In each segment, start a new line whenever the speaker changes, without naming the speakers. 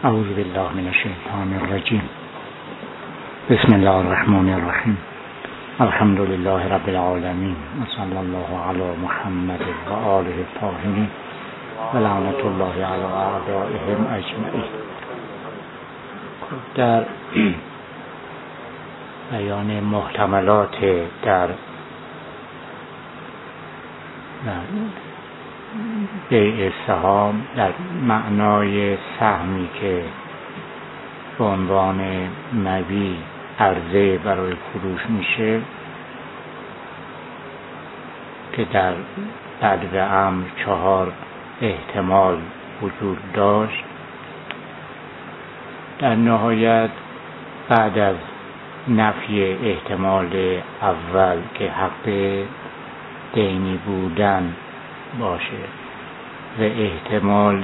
اعوذ بالله من الشیطان الرجیم. بسم الله الرحمن الرحیم. الحمد لله رب العالمین و صلی الله علی محمد و آله الطاهرین و لعنت الله علی اعدائهم اجمعین. در بیان محتملات در بیع سهام در معنای سهمی که به عنوان مبیع عرضه برای فروش میشه که در بعد امر 4 احتمال وجود داشت. در نهایت بعد از نفی احتمال اول که حق دینی بودن باشه و احتمال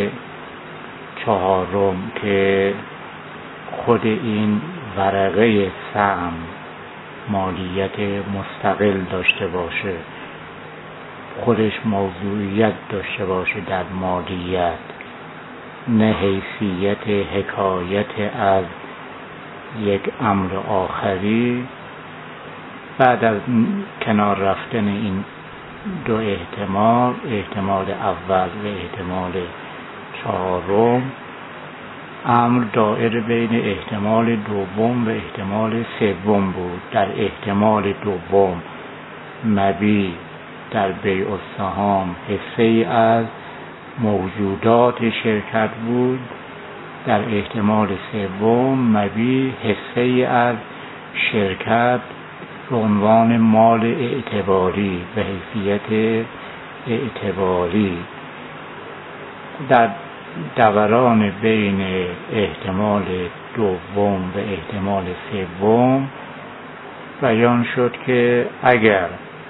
4 که خود این ورقه سهم مالیت مستقل داشته باشه، خودش موضوعیت داشته باشه در مالیت، نه حیثیت حکایت از یک امر آخری. بعد از کنار رفتن این 2 احتمال، احتمال اول و احتمال 4، امر دائر بین احتمال دوم و احتمال سوم بود. در احتمال دوم مبیع در بیع السهام حصه‌ای از موجودات شرکت بود. در احتمال سوم مبیع حصه‌ای از شرکت به عنوان مال اعتباری و حیثیت اعتباری. در دوران بین احتمال دوم و احتمال سوم بیان شد که اگر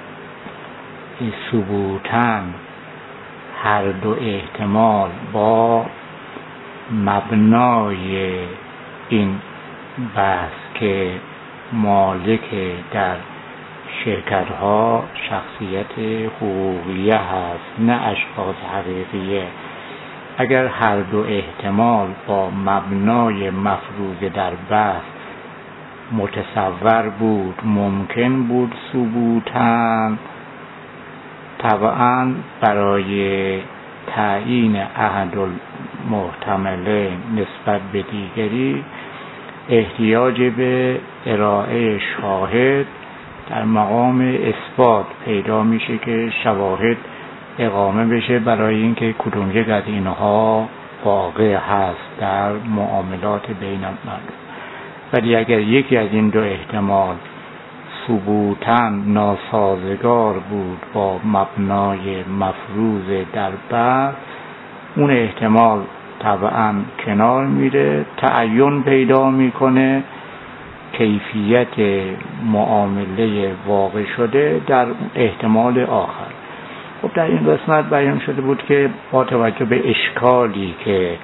ثبوتاً هر 2 احتمال با مبنای این بحث که مالک در شرکت ها شخصیت حقوقیه هست نه اشخاص حقیقیه، اگر هر 2 احتمال با مبنای مفروضه در بحث متصور بود، ممکن بود ثبوتاً، طبعاً برای تعیین احد المحتملین نسبت به دیگری احتیاج به ارائه شاهد در مقام اثبات پیدا میشه که شواهد اقامه بشه برای اینکه کدوم یک از اینها واقع هست در معاملات بین مردم. ولی اگر یکی از این 2 احتمال ثبوتاً ناسازگار بود با مبنای مفروض در بعد، اون احتمال طبعاً کنار میره، تعین پیدا میکنه کیفیت معامله واقع شده در احتمال آخر. خب در این قسمت بیان شده بود که با توجه به اشکالی که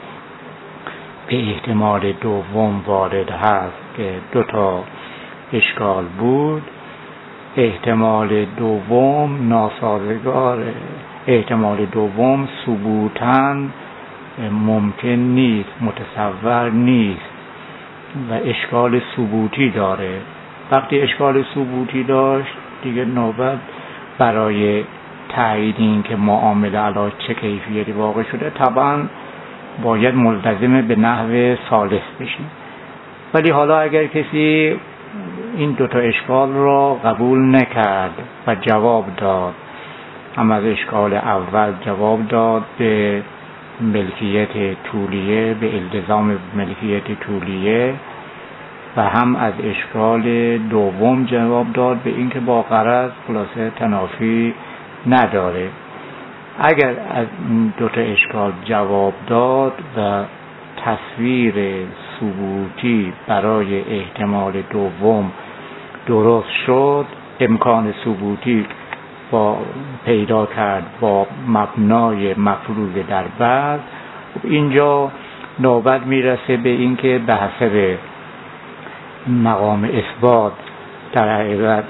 به احتمال دوم وارد هست که 2 تا اشکال بود، احتمال دوم ناسازگاره، احتمال دوم ثبوتاً ممکن نیست، متصور نیست و اشکال ثبوتی داره. وقتی اشکال ثبوتی داشت دیگه نوبت برای تایید این که معامله علی چه کیفیتی واقع شده طبعا باید ملتزم به نحو ثالث بشیم. ولی حالا اگر کسی این 2 تا اشکال را قبول نکرد و جواب داد، هم از اشکال اول جواب داد به ملکیت طولیه، به التزام ملکیت طولیه، و هم از اشکال دوم جواب داد به اینکه با غرض خلاصه تنافی نداره. اگر از 2 تا اشکال جواب داد و تصویر ثبوتی برای احتمال دوم درست شد، امکان ثبوتی پیدا کرد با مبنای مفروض در بعد، اینجا نوبت میرسه به اینکه به حسب مقام اثبات در حقیقت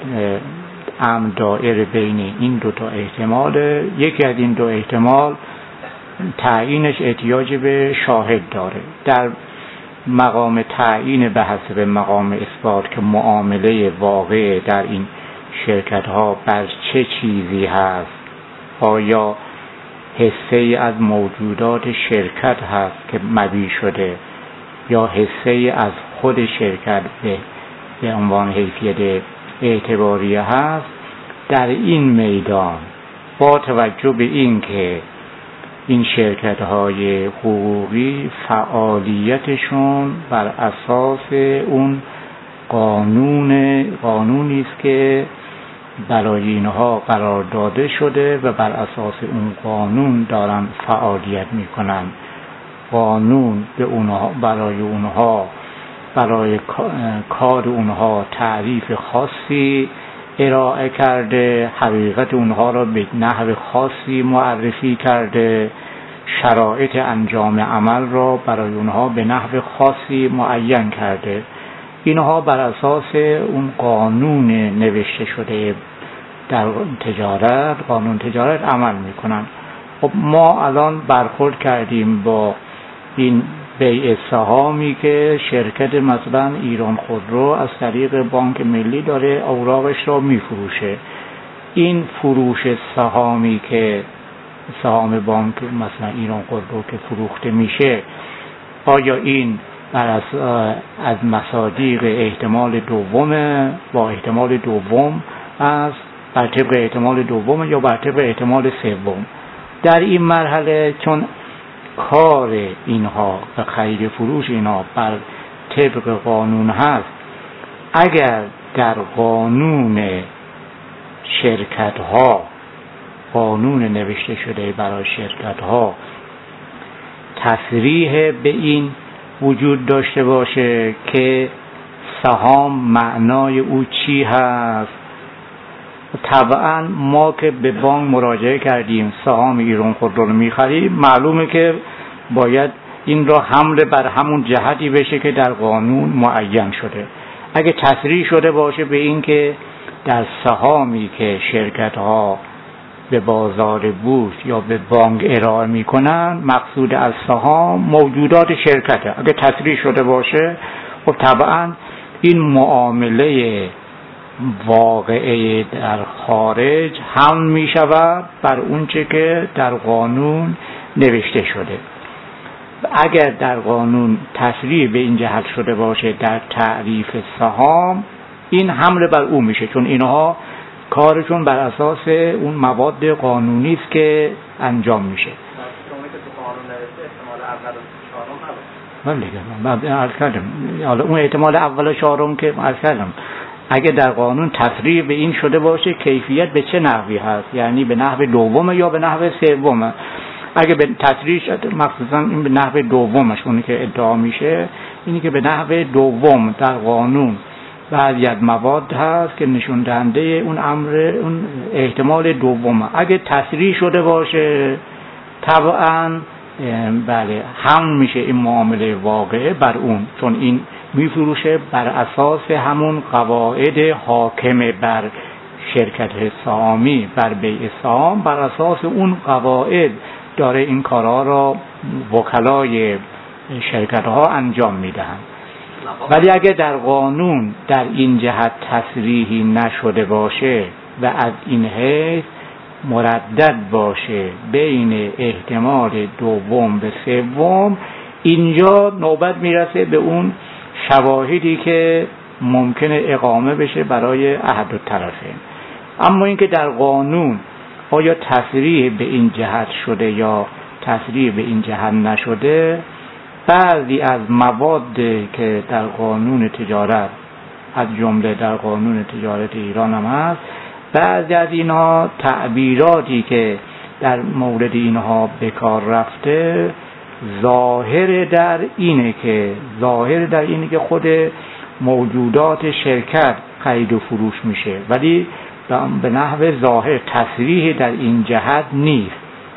امر دائر بین این 2 تا احتمال. یکی از این 2 احتمال تعیینش احتیاج به شاهد داره. در مقام تعیین به حسب مقام اثبات که معامله واقع در این شرکت ها بر چه چیزی هست، آیا حصه از موجودات شرکت هست که مبیع شده یا حصه از خود شرکت به عنوان حیثیت اعتباریه هست، در این میدان با توجه به این که این شرکت های حقوقی فعالیتشون بر اساس اون قانونی است که برای اینها قرار داده شده و بر اساس اون قانون دارن فعالیت میکنن. قانون به اونها برای کار اونها تعریف خاصی ارائه کرده، حقیقت اونها را به نحو خاصی معرفی کرده، شرایط انجام عمل را برای اونها به نحو خاصی معین کرده. اینها بر اساس اون قانون نوشته شده در تجارت، قانون تجارت عمل میکنن. خب ما الان برخورد کردیم با این بیع سهامی که شرکت مثلا ایران خودرو از طریق بانک ملی داره اوراقش را میفروشه. این فروش سهامی که سهام بانک مثلا ایران خودرو که فروخته میشه، آیا این از مصادیق احتمال دومه، با احتمال دوم است، بر طبق احتمال دوم یا بر طبق احتمال سوم؟ در این مرحله چون کار اینها و خرید فروش اینها بر طبق قانون هست، اگر در قانون شرکت ها، قانون نوشته شده برای شرکت ها تصریح به این وجود داشته باشه که سهام معنای او چی هست، طبعا ما که به بانک مراجعه کردیم سهام ایران خودرو رو می‌خریم، معلومه که باید این را حمل بر همون جهتی بشه که در قانون معین شده. اگه تصریح شده باشه به این که در سهامی که شرکت‌ها به بازار بورس یا به بانک ارائه میکنن مقصود از سهام موجودات شرکته، اگه تصریح شده باشه خب طبعا این معامله واقعه در خارج هم می شود بر اونچه که در قانون نوشته شده. اگر در قانون تصریح به این جهت شده باشه در تعریف سهام، این حمله بر او میشه، چون اینها کارشون بر اساس اون مواد قانونی است که انجام میشه. من عرض کردم حالا اون احتمال اول و چهارم که عرض کردم، اگه در قانون تصریح به این شده باشه کیفیت به چه نحوی هست، یعنی به نحو دومه یا به نحو سومه. اگه به تصریح شده مخصوصا این به نحو دومش، اونی که ادعا میشه اینی که به نحو دوم در قانون بعضی از مواد هست که نشون دهنده اون امر، اون احتمال دومه. اگه تصریح شده باشه طبعا بله هم میشه این معامله واقعه بر اون، چون این میفروشه بر اساس همون قواعد حاکم بر شرکت سهامی، بر بیع سهام، بر اساس اون قواعد داره این کارها را وکلای شرکت ها انجام میدهند. ولی اگه در قانون در این جهت تصریحی نشده باشه و از این حیث مردد باشه بین احتمال دوم به سوم، اینجا نوبت میرسه به اون شواهدی که ممکنه اقامه بشه برای احد الطرفین. اما اینکه در قانون آیا تصریح به این جهت شده یا تصریح به این جهت نشده، بعضی از مواد که در قانون تجارت از جمله در قانون تجارت ایران هم هست، بعضی از اینها تعبیراتی که در مورد اینها به کار رفته ظاهر در اینه که خود موجودات شرکت خرید و فروش میشه، ولی به نحو ظاهر تصریح در این جهت نیست.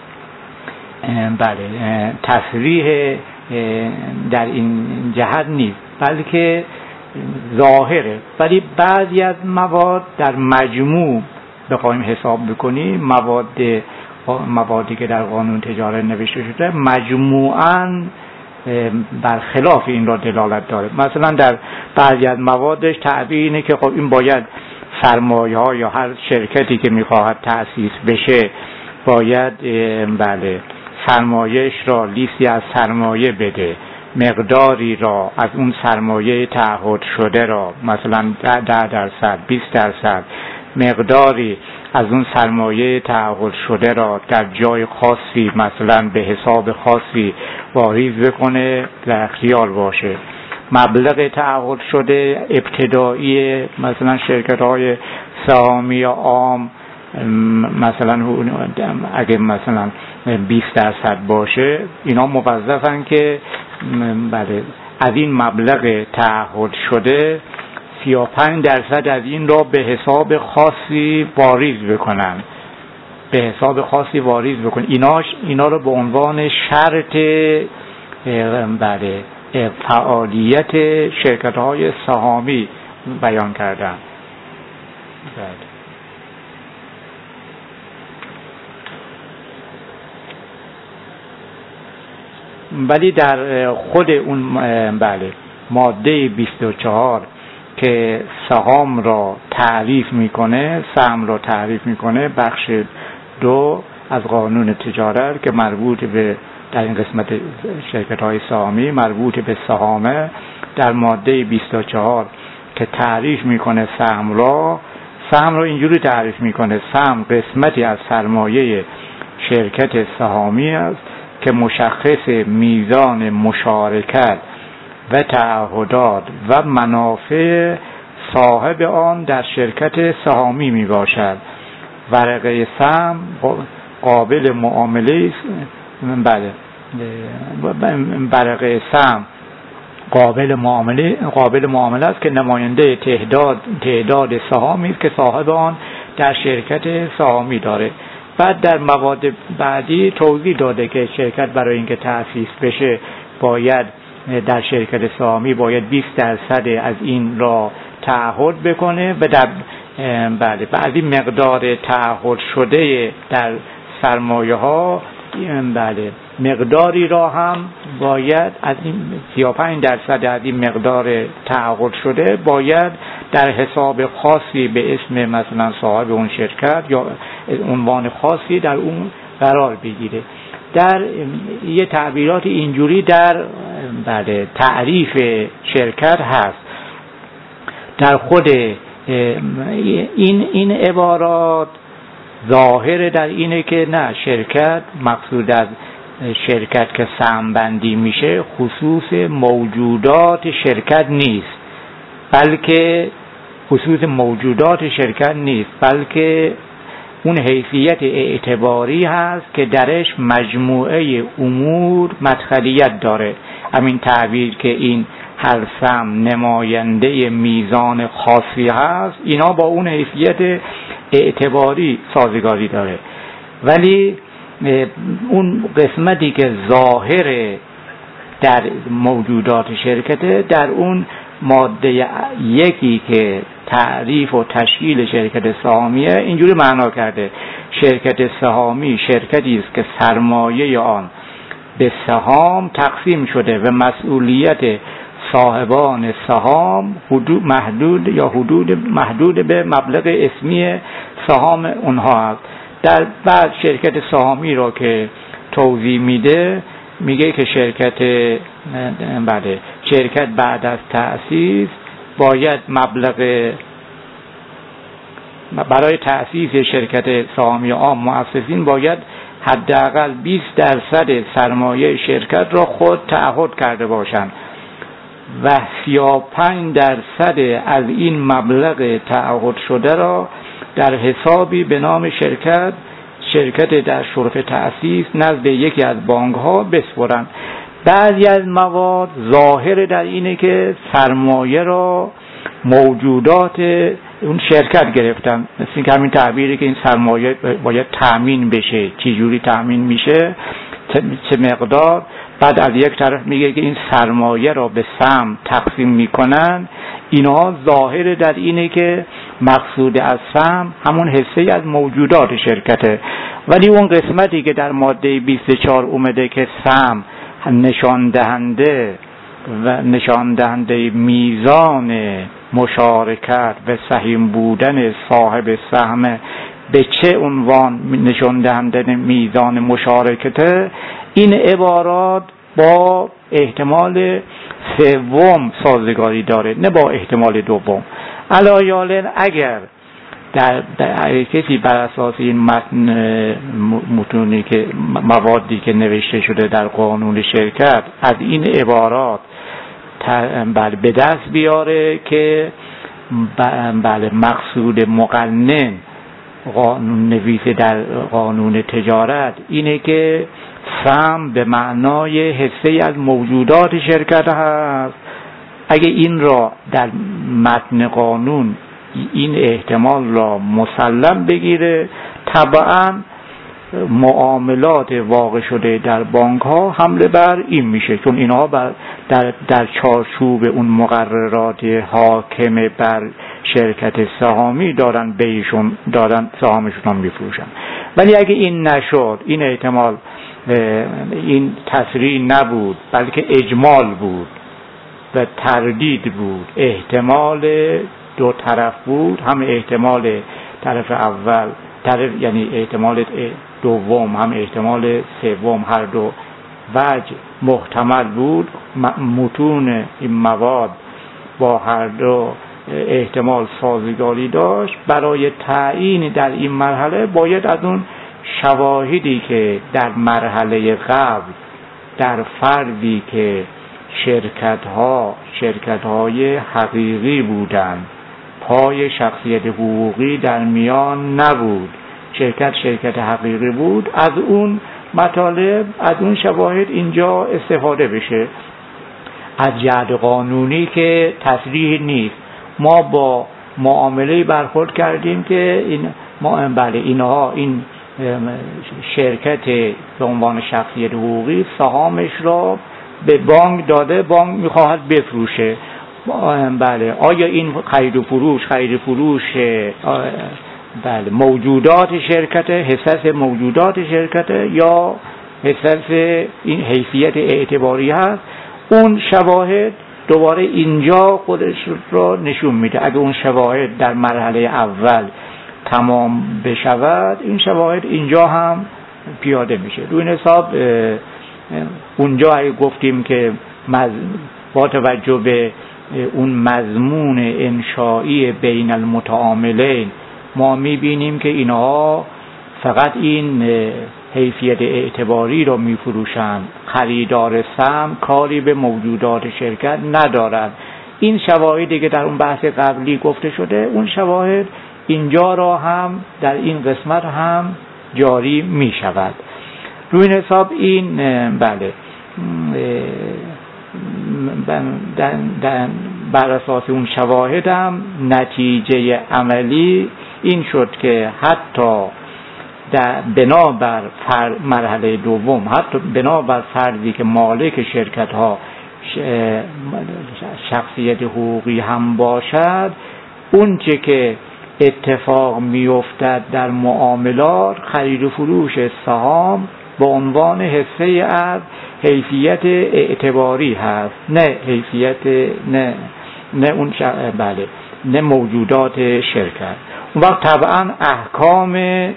بله، تصریح در این جهت نیست بلکه ظاهره. ولی بعضی از مواد در مجموع بخوایم حساب بکنیم، مواد موادی که در قانون تجارت نوشته شده مجموعاً برخلاف این را دلالت داره. مثلا در بعضی از موادش تعبیر اینه که خب این باید سرمایه ها یا هر شرکتی که میخواهد تأسیس بشه باید سرمایهش را لیستی از سرمایه بده، مقداری را از اون سرمایه تعهد شده را مثلا 10%، 20% مقداری از اون سرمایه تعهد شده را در جای خاصی مثلا به حساب خاصی واریز بکنه، در اختیار باشه. مبلغ تعهد شده ابتدایی مثلا شرکت‌های سهامی عام مثلا اگه مثلا 20% باشه اینا موظفن که از این مبلغ تعهد شده 35% از این را به حساب خاصی واریز بکنن، اینا رو به عنوان شرط فعالیت شرکت‌های سهامی بیان کردن. ولی در خود اون ماده 24 که سهام را تعریف میکنه، سهم را تعریف میکنه، بخش 2 از قانون تجارت که مربوط به در این قسمت شرکت‌های سهامی مربوط به سهامه، در ماده 24 که تعریف میکنه سهم را اینجوری تعریف میکنه: سهم قسمتی از سرمایه شرکت سهامی است که مشخص میزان مشارکت و تعهدات و منافع صاحب آن در شرکت سهامی می باشد. ورقه سهم قابل معامله است. ورقه سهم قابل معامله است که نماینده تعداد سهامی است که صاحب آن در شرکت سهامی داره. بعد در مواد بعدی توضیح داده که شرکت برای اینکه تأسیس بشه باید در شرکت سهامی باید 20% از این را تعهد بکنه و در بعضی مقدار تعهد شده در سرمایه ها مقداری را هم باید از این 35% از این مقدار تعهد شده باید در حساب خاصی به اسم مثلا صاحب اون شرکت یا عنوان خاصی در اون قرار بگیره. در یه تعبیرات اینجوری در تعریف شرکت هست. در خود این عبارات ظاهر در اینه که نه، شرکت مقصود از شرکت که سهم بندی میشه خصوص موجودات شرکت نیست، بلکه اون حیثیت اعتباری هست که درش مجموعه امور مدخلیت داره. همین تعبیر که این هر سهم نماینده میزان خاصی هست، اینا با اون حیثیت اعتباری سازگاری داره. ولی اون قسمتی که ظاهر در موجودات شرکته، در اون ماده 1 که تعریف و تشکیل شرکت سهامیه اینجوری معنا کرده: شرکت سهامی شرکتی است که سرمایه آن به سهام تقسیم شده و مسئولیت صاحبان سهام محدود به مبلغ اسمی سهام اونها است. در بعد شرکت سهامی را که توضیح میده میگه که شرکت بعد از تأسیس باید برای تأسیس شرکت سهامی عام مؤسسین باید حداقل 20% سرمایه شرکت را خود تعهد کرده باشند و 35% از این مبلغ تعهد شده را در حسابی به نام شرکت در شرف تأسیس نزد یکی از بانک ها بسپرند. بعضی از مواد ظاهر در اینه که سرمایه را موجودات اون شرکت گرفتن، مثل که همین تعبیری که این سرمایه باید تأمین بشه، چی جوری تأمین میشه، چه مقدار. بعد از یک طرف میگه که این سرمایه را به سهم تقسیم میکنن، اینا ظاهر در اینه که مقصود از سهم همون حصه از موجودات شرکته، ولی اون قسمتی که در ماده 24 اومده که سهم نشان دهنده میزان مشارکت و سهیم بودن صاحب سهم به چه عنوان نشان دهنده میزان مشارکته، این عبارات با احتمال سوم سازگاری داره نه با احتمال دوم. علایالن اگر در کسی بر اساس این متونی که موادی که نوشته شده در قانون شرکت از این عبارات به دست بیاره که بله مقصود مقنن قانون نویس در قانون تجارت اینه که سهم به معنای حصه از موجودات شرکت هست، اگه این را در متن قانون این احتمال را مسلم بگیره، طبعا معاملات واقع شده در بانک ها حمله بر این میشه، چون اینها در چارچوب اون مقررات حاکم بر شرکت سهامی دارن سهامشون هم میفروشن. ولی اگه این نشد، این احتمال این تصریح نبود بلکه اجمال بود و تردید بود، احتمال دو طرف بود، هم احتمال طرف اول یعنی احتمال دوم هم احتمال سوم، هر دو وجه محتمل بود، متون این مواد با هر دو احتمال سازگاری داشت، برای تعیین در این مرحله باید از اون شواهدی که در مرحله قبل در فردی که شرکت‌های حقیقی بودند، پای شخصیت حقوقی در میان نبود، شرکت حقیقی بود، از اون مطالب، از اون شواهد اینجا استفاده بشه. از جهت قانونی که تصریح نیست، ما با معامله برخورد کردیم که این شرکت به عنوان شخصیت حقوقی سهامش را به بانک داده، بانک میخواهد بفروشه. بله، آیا این خرید و فروش موجودات شرکت، حصص موجودات شرکت یا حصص این حیثیت اعتباری هست؟ اون شواهد دوباره اینجا خودش را نشون میده. اگه اون شواهد در مرحله اول تمام بشود، این شواهد اینجا هم پیاده میشه. روی این حساب اونجا اگه گفتیم که با توجه به اون مضمون انشایی بین المتعاملین ما میبینیم که اینها فقط این حیثیت اعتباری رو میفروشند، خریدار سهم کاری به موجودات شرکت ندارد. این شواهدی که در اون بحث قبلی گفته شده، اون شواهد اینجا را هم در این قسمت هم جاری می شود. روی این حساب این بر اساس اون شواهد هم نتیجه عملی این شد که حتی بنابر مرحله دوم، حتی بنابر فردی که مالک شرکت ها شخصیت حقوقی هم باشد، اون چه که اتفاق میافتد در معاملات خرید و فروش سهام به عنوان حصه از حیثیت اعتباری هست، نه حیثیت نه موجودات شرکت. اون وقت طبعا احکام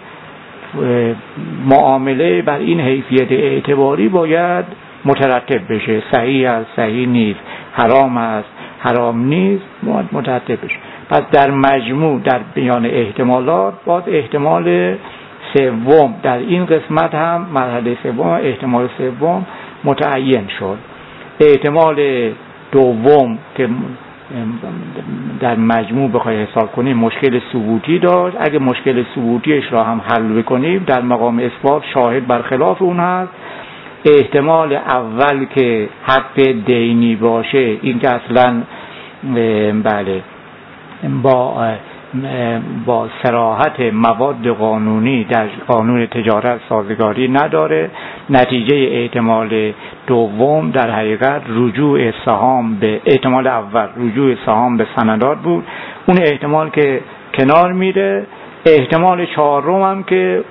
معامله بر این حیثیت اعتباری باید مترتب بشه. صحیح است، صحیح نیست، حرام است، حرام نیست، باید مترتب بشه. پس در مجموع در بیان احتمالات باز احتمال سوم در این قسمت هم مرحله سوم، احتمال سوم متعین شد. احتمال دوم که در مجموع بخوای حساب کنیم مشکل ثبوتی داشت، اگه مشکل ثبوتیش را هم حل بکنیم در مقام اثبات شاهد برخلاف اون هست. احتمال اول که حق دینی باشه، این که اصلا با با صراحت مواد قانونی در قانون تجارت سازگاری نداره. نتیجه احتمال دوم در حقیقت رجوع سهام به احتمال اول، رجوع سهام به سندات بود. اون احتمال که کنار میره، احتمال چهارم هم که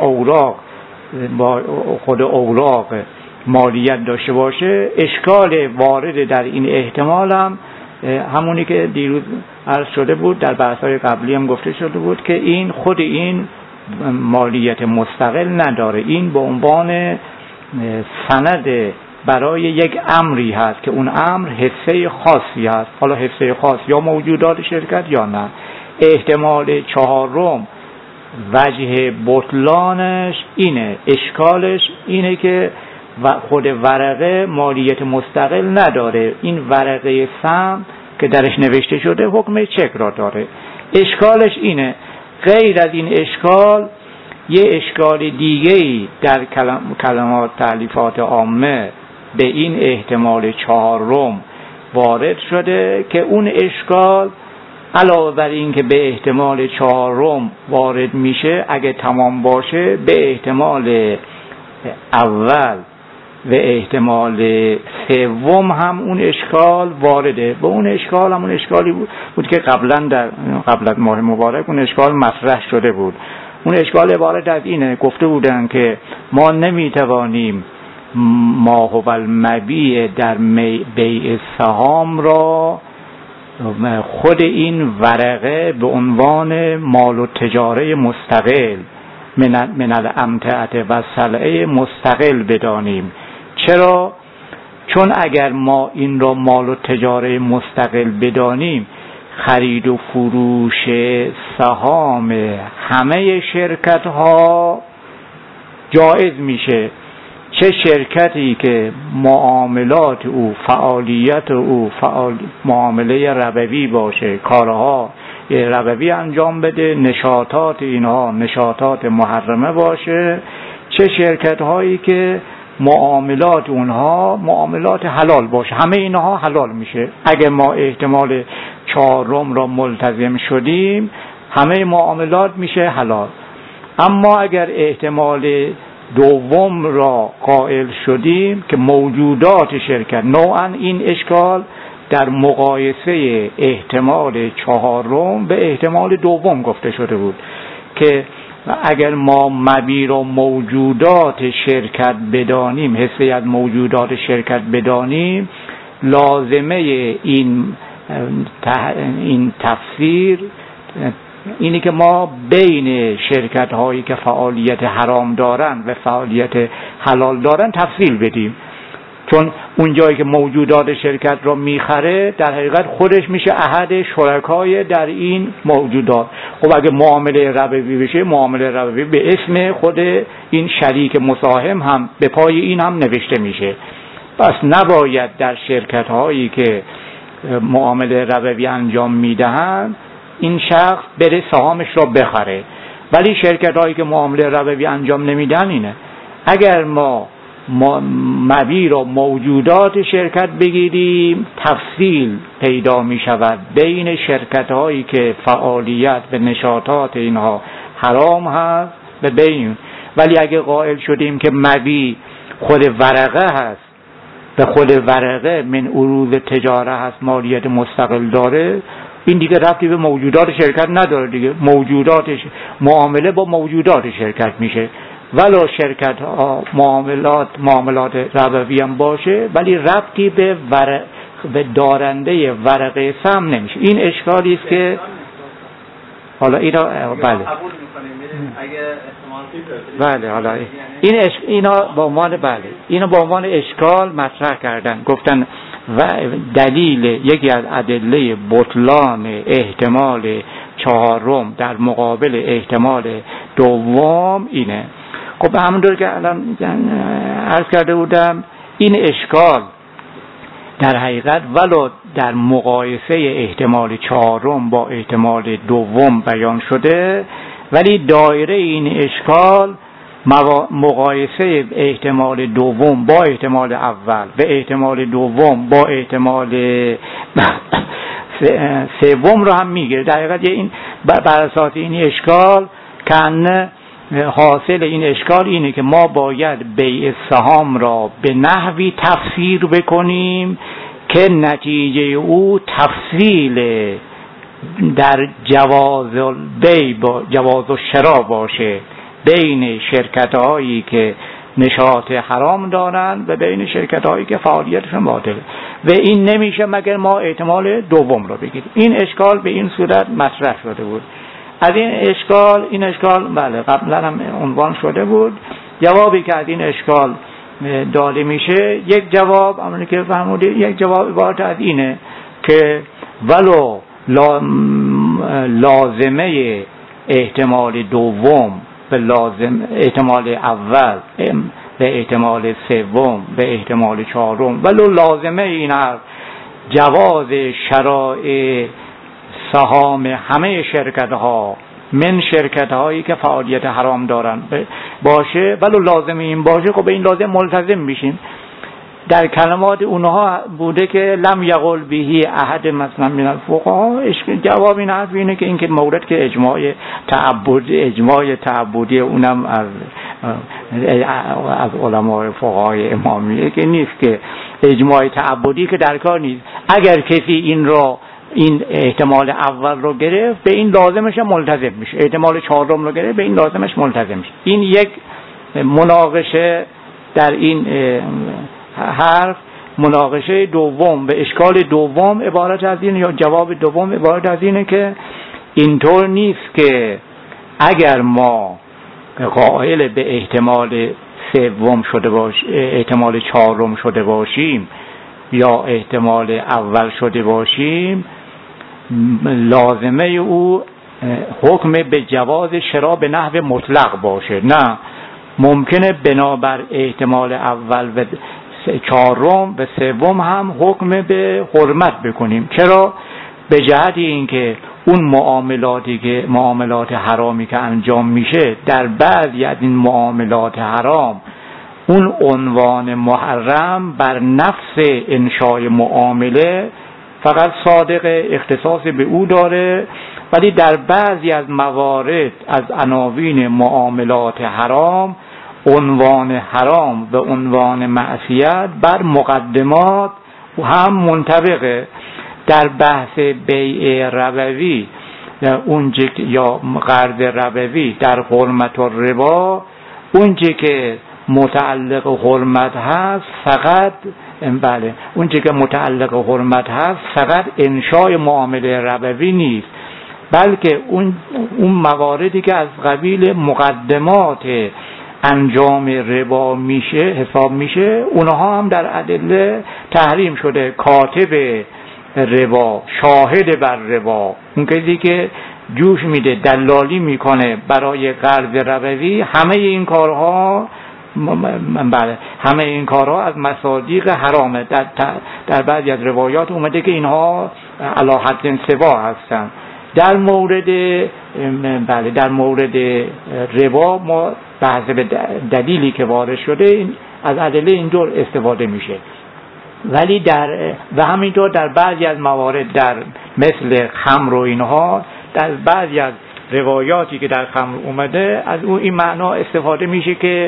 خود اوراق مالیت داشته باشه. اشکال وارد در این احتمال هم همونی که دیروز عرض شده بود، در بحث‌های قبلی هم گفته شده بود که خود این مالیت مستقل نداره. این به عنوان سند برای یک امری هست که اون امر حصه خاصی هست. حالا حصه خاص یا موجودات شرکت یا نه. احتمال چهارم وجه بطلانش اینه، اشکالش اینه که خود ورقه مالیت مستقل نداره. این ورقه سهم که درش نوشته شده حکم چک را داره. اشکالش اینه. غیر از این اشکال یه اشکال دیگه‌ای در کلمات تألیفات عامه به این احتمال چهارم وارد شده که اون اشکال علاوه بر این که به احتمال چهارم وارد میشه، اگه تمام باشه به احتمال اول و احتمال سوم هم اون اشکال وارده. به اون اشکال همون اشکالی بود که قبل از ماه مبارک اون اشکال مطرح شده بود. اون اشکال عبارت از اینه، گفته بودن که ما نمیتوانیم ما هو المبیع در بیع سهام را خود این ورقه به عنوان مال و تجاره مستقل من الامتعه و سلعه مستقل بدانیم. چرا؟ چون اگر ما این را مال و تجاره مستقل بدانیم، خرید و فروش سهام همه شرکت ها جایز میشه. چه شرکتی که معاملات او، فعالیت او معامله ربوی باشه، کارها ربوی انجام بده، نشاطات اینها نشاطات محرمه باشه، چه شرکت هایی که معاملات اونها معاملات حلال باشه، همه اینها حلال میشه. اگه ما احتمال چهارم را ملتزم شدیم، همه معاملات میشه حلال. اما اگر احتمال دوم را قائل شدیم که موجودات شرکت، نوعا این اشکال در مقایسه احتمال چهارم به احتمال دوم گفته شده بود که اگر ما مبیع و موجودات شرکت بدانیم، حصه از موجودات شرکت بدانیم، لازمه این تفسیر اینی که ما بین شرکت هایی که فعالیت حرام دارن و فعالیت حلال دارن تفصیل بدیم. چون اون جایی که موجودات شرکت را میخره در حقیقت خودش میشه احد شرکای در این موجودات. خب اگه معامله ربوی بشه، معامله ربوی به اسم خود این شریک مساهم هم به پای این هم نوشته میشه. پس نباید در شرکت هایی که معامله ربوی انجام میدهند این شخص بره سهامش را بخره. ولی شرکت هایی که معامله ربوی انجام نمیدن اینه، اگر ما مبیع و موجودات شرکت بگیریم تفصیل پیدا می شود بین شرکت هایی که فعالیت و نشاطات اینها حرام هست و بین. ولی اگه قائل شدیم که مبیع خود ورقه هست و خود ورقه من عروض تجاره هست، مالیت مستقل داره، این دیگه ربطی به موجودات شرکت نداره دیگه. معامله با موجودات شرکت میشه، ولو شرکت ها معاملات ربوی هم باشه، ولی ربطی به دارنده ورقه سهم نمیشه. این اشکالی است که حالا اینا بله بله حالا اینا با عنوان اینا با عنوان اشکال مطرح کردن، گفتن و دلیل یکی از ادله بطلان احتمال چهارم در مقابل احتمال دوم اینه. خب همونطور که الان عرض کرده بودم، این اشکال در حقیقت ولو در مقایسه احتمال چهارم با احتمال دوم بیان شده، ولی دایره این اشکال مقایسه احتمال دوم با احتمال اول و احتمال دوم با احتمال سوم رو هم میگیره. در حقیقت این بر اساس این اشکال کن حاصل این اشکال اینه که ما باید بیع سهام را به نحوی تفسیر بکنیم که نتیجه او تفصیل در جواز و شرا باشه بین شرکت هایی که نشاط حرام دارن و بین شرکت هایی که فعالیتشون باطله و این نمیشه مگر ما احتمال دوم رو بگیریم. این اشکال به این صورت مطرح شده بود. از این اشکال بله قبلا هم عنوان شده بود. جوابی که از این اشکال داده میشه، یک جواب همونی که فرمودید، یک جواب عبارت از اینه که ولو لازمه احتمال دوم به احتمال اول به احتمال سوم به احتمال چهارم ولو لازمه این هر جواز شرائع سهام همه شرکت ها من شرکت هایی که فعالیت حرام دارن باشه، ولو لازم این باشه، خب به این لازم ملتزم میشیم. در کلمات اونها بوده که لم یقل بهی احد مثلا من الفقها. جواب این حرف اینه که این که مورد که اجماع تعبدی اونم از علمای فقهای امامیه که نیست، که اجماع تعبدی که در کار نیست. اگر کسی این احتمال اول رو گرفت به این لازمش ملتزم میشه، احتمال چهارم رو گرفت به این لازمش ملتزم میشه. این یک مناقشه در این حرف. مناقشه دوم به اشکال دوم عبارت از این، یا جواب دوم عبارت از اینه که اینطور نیست که اگر ما قائل به احتمال سوم شده باشیم، احتمال چهارم شده باشیم یا احتمال اول شده باشیم، لازمه او حکم به جواز شرا به نحو مطلق باشه. نه، ممکنه بنابر احتمال اول و چهارم و سوم هم حکم به حرمت بکنیم. چرا؟ به جهت اینکه اون معاملات حرامی که انجام میشه، در بعضی از این معاملات حرام اون عنوان محرم بر نفس انشای معامله فقط صادق اختصاص به او داره، ولی در بعضی از موارد از عناوین معاملات حرام عنوان حرام و عنوان معصیت بر مقدمات هم منطبقه. در بحث بیع ربوی یا قرض ربوی در حرمت الربا، اونچه که متعلق حرمت هست فقط انشای معامله ربوی نیست، بلکه اون مواردی که از قبیل مقدمات انجام ربا حساب میشه، اونها هم در ادله تحریم شده. کاتب ربا، شاهد بر ربا، اون کسی که جوش میده، دلالی میکنه برای قرض ربوی، همه این کارها از مصادیق حرامه. در بعضی از روایات اومده که اینها علی حد سوا هستن. در مورد ربا ما به حسب دلیلی که وارد شده از ادله اینطور استفاده میشه، ولی و همینطور در بعضی از موارد در مثل خمر و اینها، در بعضی از روایاتی که در خمر اومده از این معنا استفاده میشه که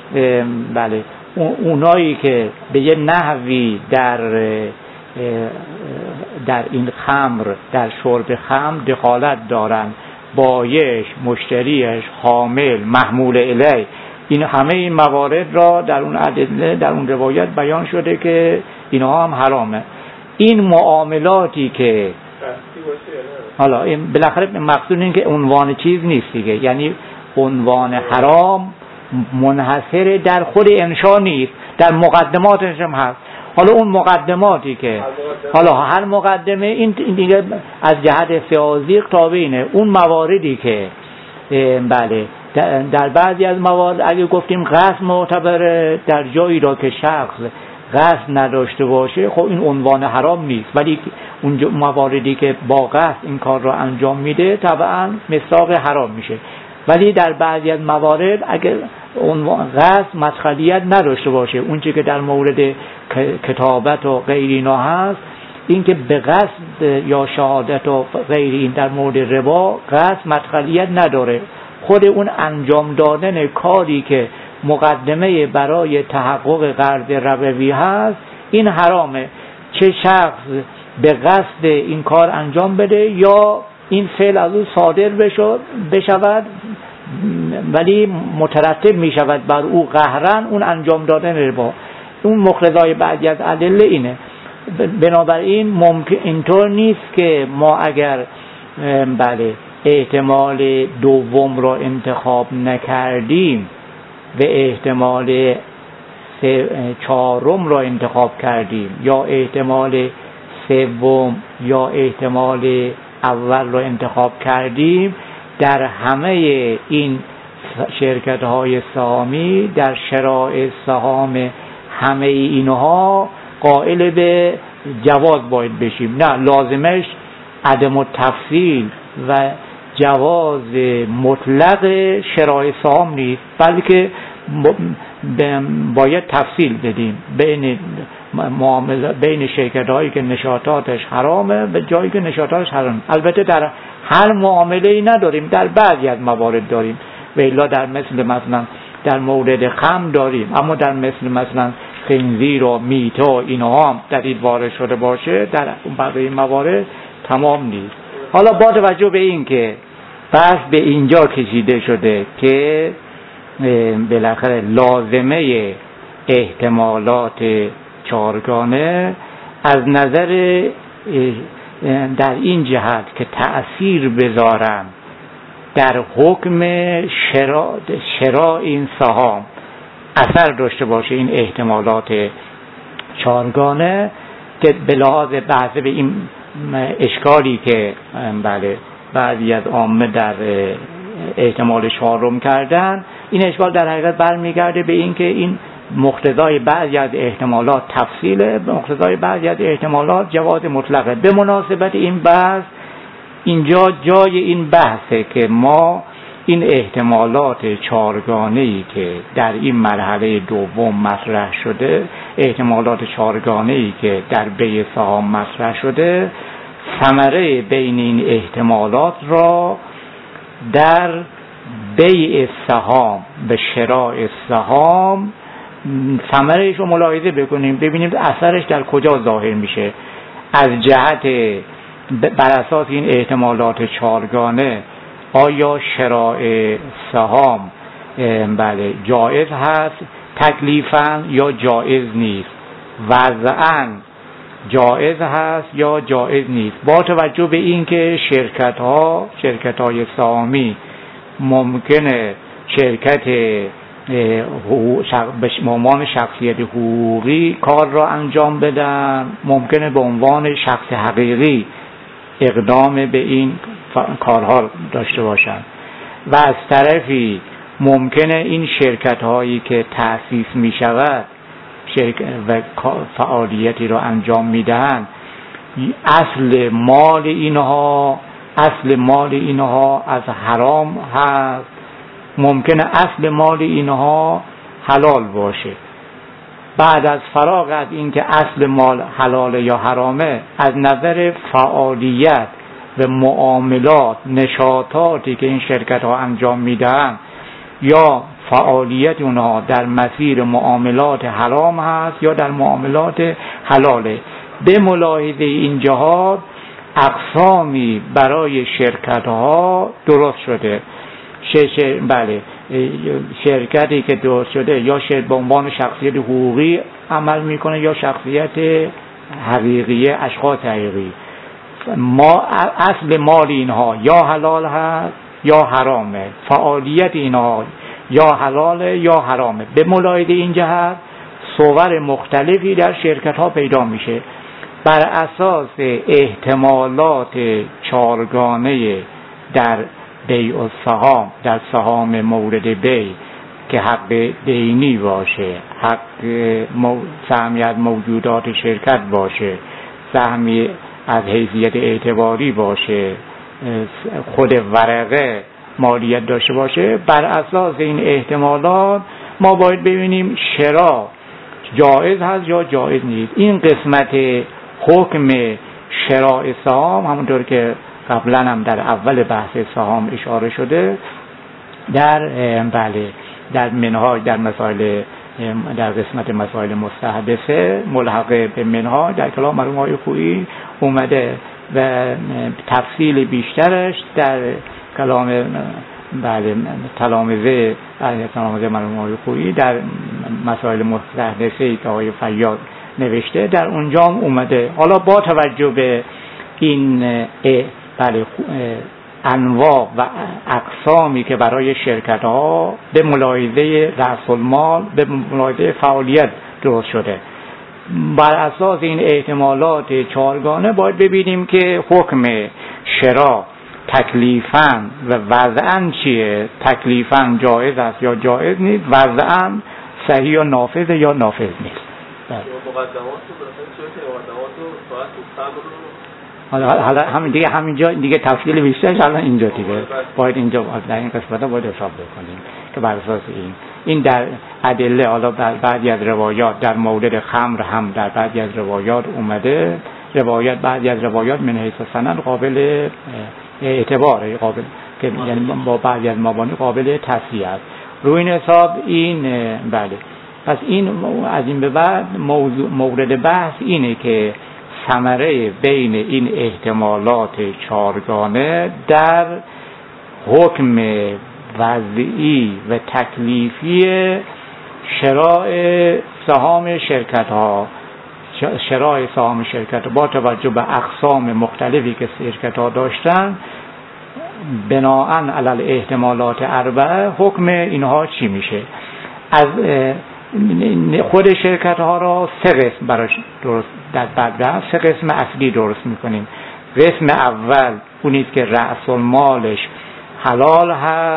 اونایی که به یه نحوی در این خمر، در شرب خمر دخالت دارن، بایش، مشتریش، حامل، محمول الیه، این همه این موارد را در اون ادله، در اون روایت بیان شده که اینها هم حرامه. این معاملاتی که حالا بالاخره مقصود این که عنوان چیز نیست دیگه، یعنی عنوان حرام منحصر در خود انشا نیست، در مقدماتش هم هست. حالا اون مقدماتی که هر مقدمه این دیگه از جهت فیازیق تابعینه. اون مواردی که در بعضی از موارد اگه گفتیم قصد معتبره، در جایی را که شخص قصد نداشته باشه، خب این عنوان حرام نیست، ولی اون مواردی که با قصد این کار را انجام میده طبعا مصداق حرام میشه. ولی در بعضی از موارد اگر قصد مدخلیت نداشته باشه، اون چیزی که در مورد کتابت و غیر اینا هست، اینکه به قصد یا شهادت و غیر این در مورد ربا قصد مدخلیت نداره، خود اون انجام دادن کاری که مقدمه برای تحقق قرض ربوی هست این حرامه، چه شخص به قصد این کار انجام بده یا این فعل از او صادر بشود ولی مترتب می شود بر او قهرن اون انجام دادن ربا. اون مقتضای بعضی از ادله اینه. بنابراین ممکن اینطور نیست که ما اگر بله احتمال دوم را انتخاب نکردیم و احتمال چهارم را انتخاب کردیم یا احتمال سوم یا احتمال اول را انتخاب کردیم، در همه این شرکت های سهامی در شرائع سهام همه اینها قائل به جواز باید بشیم. نه، لازمش عدم التفصیل و جواز مطلق شرائع سهام نیست، بلکه باید تفصیل بدیم بین شرکت هایی که نشاطاتش حرامه و جایی که نشاطاتش حرام. البته در هر معامله ای نداریم، در بعضی از موارد داریم و الا در مثلا در مورد خمر داریم، اما در مثلا خنزیر و میته و اینها هم دلیل وارد شده باشه در بقیه موارد تمام نیست. حالا با توجه به این که بحث به اینجا کشیده شده که بالاخره لازمه احتمالات چهارگانه از نظر در این جهت که تأثیر بذارن در حکم شراء این سهام اثر داشته باشه، این احتمالات چهارگانه که به لحاظ بحث به این اشکالی که بله بعضی از عامه در احتمال چهارم کردن، این اشکال در حقیقت برمیگرده به این که این مقتضای بعضی از احتمالات تفصیله، مقتضای بعضی از احتمالات جواز مطلقه. به مناسبت این بحث اینجا جای این بحثه که ما این احتمالات چهارگانه‌ای که در این مرحله دوم مطرح شده، احتمالات چهارگانه‌ای که در بیع سهام مطرح شده، ثمره بین این احتمالات را در بیع سهام به شراء سهام ثمره‌اش رو ملاحظه بکنیم، ببینیم اثرش در کجا ظاهر میشه. از جهت بر اساس این احتمالات چهارگانه آیا شراء سهام بله جایز هست تکلیفاً یا جایز نیست، وضعاً جایز هست یا جایز نیست، با توجه به اینکه شرکت‌های سهامی ممکنه شرکت به عنوان شخصیت حقوقی کار را انجام بدن، ممکنه به عنوان شخص حقیقی اقدام به این کارها داشته باشن و از طرفی ممکنه این شرکت هایی که تأسیس می شود و فعالیتی را انجام می دهند اصل مال اینها از حرام هست، ممکنه اصل مال اینها حلال باشه. بعد از فراغ از این که اصل مال حلال یا حرامه، از نظر فعالیت و معاملات نشاطاتی که این شرکت ها انجام میدن یا فعالیت اونها در مسیر معاملات حرام هست یا در معاملات حلاله. به ملاحظه این جهات اقسامی برای شرکت ها درست شده. بله، شرکتی که درست شده یا به عنوان شخصیت حقوقی عمل میکنه یا شخصیت حقیقی، اشخاص حقیقی. ما اصل مال اینها یا حلال هست یا حرامه، فعالیت اینها یا حلاله یا حرامه. به ملاحظه این جهت صور مختلفی در شرکت ها پیدا میشه. بر اساس احتمالات چهارگانه در بیع السهام، در سهام مورد بیع که حق دینی باشه، حق سهمی از موجودات شرکت باشه، سهمی از حیثیت اعتباری باشه، خود ورقه مالیت داشته باشه، بر اساس این احتمالات ما باید ببینیم شراء جایز هست یا جایز نیست. این قسمت حکم شراء سهام، همونطور که قبلا هم در اول بحث سهام اشاره شده، در منهاج در مسائل در قسمت مسائل مستحدثه ملحقه به منهاج در کلام مرحوم آقای خویی اومده و تفصیل بیشترش در کلام تلامذه مرحوم آقای خویی در مسائل مستحدثه که آقای فیاض نوشته در اونجا اومده. حالا با توجه به این انواع و اقسامی که برای شرکت ها به ملاحظه رأس المال، به ملاحظه فعالیت درست شده، بر اساس این احتمالات چهارگانه باید ببینیم که حکم شراء تکلیفاً و وضعاً چیه. تکلیفاً جایز است یا جایز نیست، وضعاً صحیح یا نافذ یا نافذ نیست. حالا همینجا دیگه تفصیل بیشترش الان اینجا دیگه باید اینجا در این قسمت ها باید حساب بکنیم که بر اساس این در ادله، حالا در بعضی از روایات در مورد خمر هم در بعضی از روایات اومده، بعضی از روایات من حیث سند قابل اعتباره، قابل که یعنی با بعضی از مبانی قابل تصحیح است. روی این حساب این پس این از این به بعد مورد بحث اینه که ثمره بین این احتمالات چهارگانه در حکم وضعی و تکلیفی شراء سهام شرکت ها، شراء سهام شرکت با توجه به اقسام مختلفی که شرکت ها داشتن، بناءً علی الاحتمالات اربعه حکم اینها چی میشه. از خود شرکت ها را سه قسم براش درست در بعد سه قسم اصلی درست میکنیم. قسم اول اونیست که رأس المالش حلال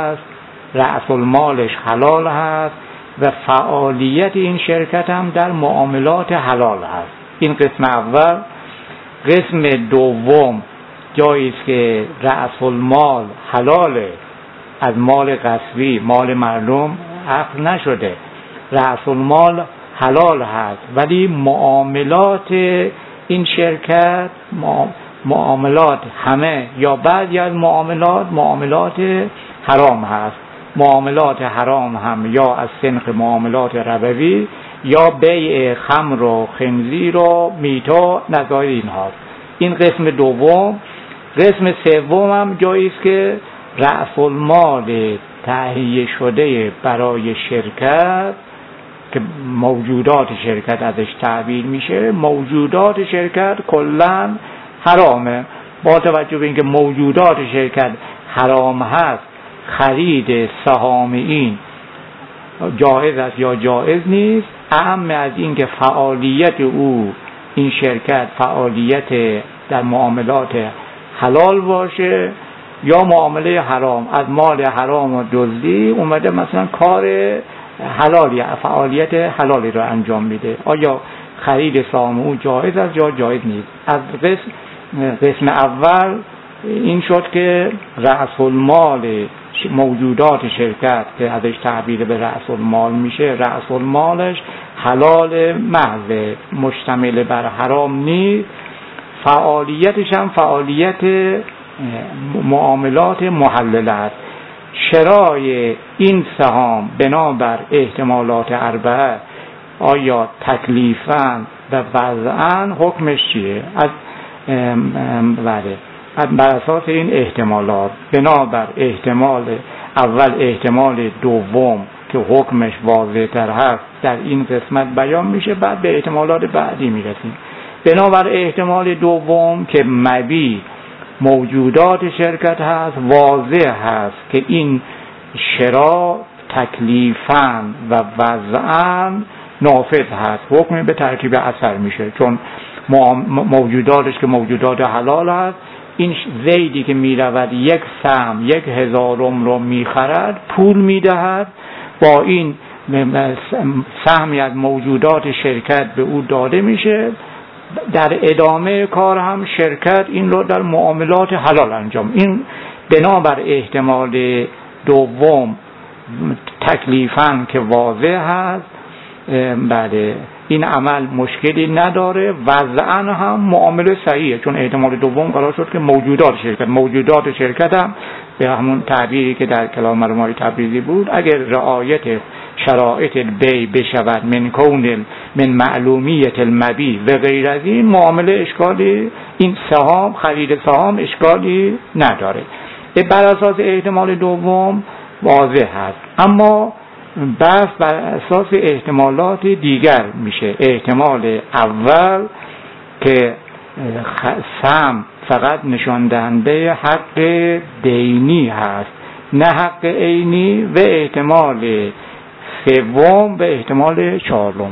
هست و فعالیت این شرکت هم در معاملات حلال هست. این قسم اول. قسم دوم جایی است که رأس المال حلاله، از مال غصبی، مال معلوم عقد نشده، رأس المال حلال هست ولی معاملات این شرکت معاملات همه یا بعضی از معاملات حرام هست. معاملات حرام هم یا از سنخ معاملات ربوی یا بیع خمر و خنزیر و میتا نظایر اینها. این قسم دوم. قسم سوم هم جایی است که رأس المال تهیه شده برای شرکت که موجودات شرکت ازش تعبیر میشه، موجودات شرکت کلاً حرامه. با توجه به اینکه موجودات شرکت حرام هست، خرید سهام این جایز است یا جایز نیست. اهم از این که فعالیت او، این شرکت فعالیت در معاملات حلال باشه یا معامله حرام، از مال حرام و دزدی اومده مثلا کار حلالی، فعالیت حلالی رو انجام میده، آیا خرید سهام او جایز است یا جایز نیست. از قسم اول این شد که رأس المال موجودات شرکت که ازش تعبیر به رأس المال میشه، رأس المالش حلال محض، مشتمل بر حرام نیست. فعالیتش هم فعالیت معاملات محلله است. شرای این سهام بنابر احتمالات اربعه آیا تکلیفاً و وضعاً حکمش چیه؟ بر اساس این احتمالات بنابر احتمال اول، احتمال دوم که حکمش واضح تر هست در این قسمت بیان میشه، بعد به احتمالات بعدی میرسیم. بنابر احتمال دوم که مبی موجودات شرکت هست، واضح هست که این شراء تکلیفاً و وضعاً نافذ هست، حکم به ترتیب اثر میشه، چون موجوداتش که موجودات حلال هست. این زیدی که میرود یک سهم 1000 رو میخرد، پول میدهد، با این سهمی از موجودات شرکت به او داده میشه. در ادامه کار هم شرکت این رو در معاملات حلال انجام. این بنابر احتمال دوم تکلیفاً که واضح هست، این عمل مشکلی نداره، وضعاً هم معامله صحیحه، چون احتمال دوم قرار شد که موجودات شرکت هم به همون تعبیری که در کلام مرحوم تبریزی بود، اگر رعایت شرایط البیع بشود من معلومیت المبیع و غیر از این، معامله اشکالی، این سهام، خرید سهام اشکالی نداره. بر اساس احتمال دوم واضح هست، اما بحث بر اساس احتمالات دیگر میشه. احتمال اول که سهم فقط نشان دهنده حق دینی هست نه حق عینی، و احتمال سوم و احتمال چهارم.